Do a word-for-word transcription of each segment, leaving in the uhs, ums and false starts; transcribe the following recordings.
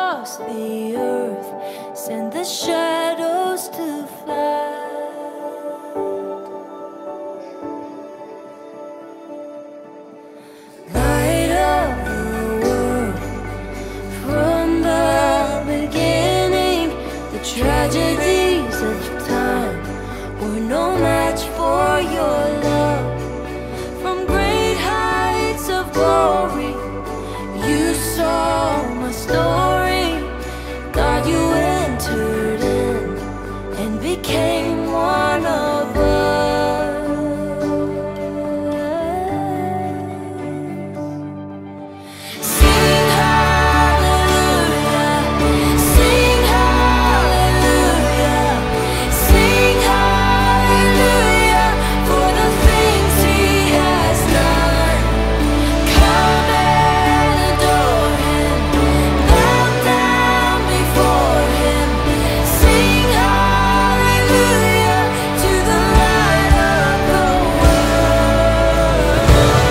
across the earth, send the shadows to fly. Light of the world, from the beginning, the tragedies of time were no match for your love. From great heights of glory, you saw my story. God, you entered in and became one of us. Sing hallelujah, sing hallelujah, sing hallelujah for the things He has done. Come and adore Him, bow down before Him. Sing hallelujah to the light of the world.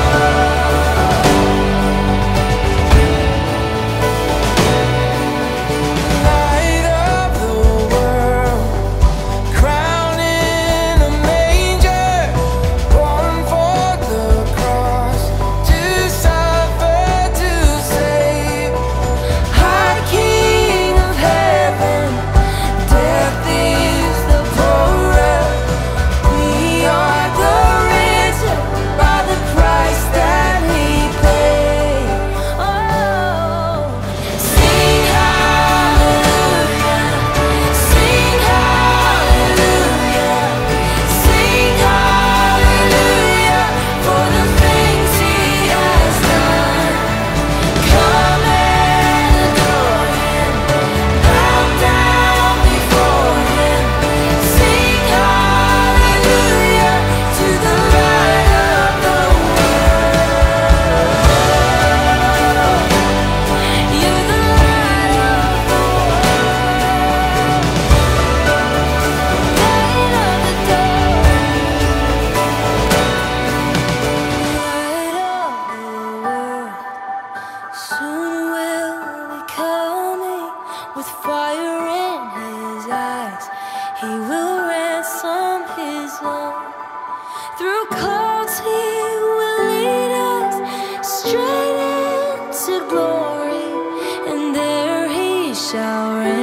Light of the world, crowned in a manger, born for the cross, to suffer, to save. Our King of heaven, death is the power. We are the risen by the price that He paid. Oh, sing hallelujah, sing hallelujah, sing hallelujah for the things He has done. Come and adore Him, bow down before Him. Sing hallelujah to the light of the world. You're the light of the world, light of the dark, light of the world. Soon will be coming with fire in His eyes. He will ransom His own. Through clouds He will lead us straight into glory, and there He shall reign.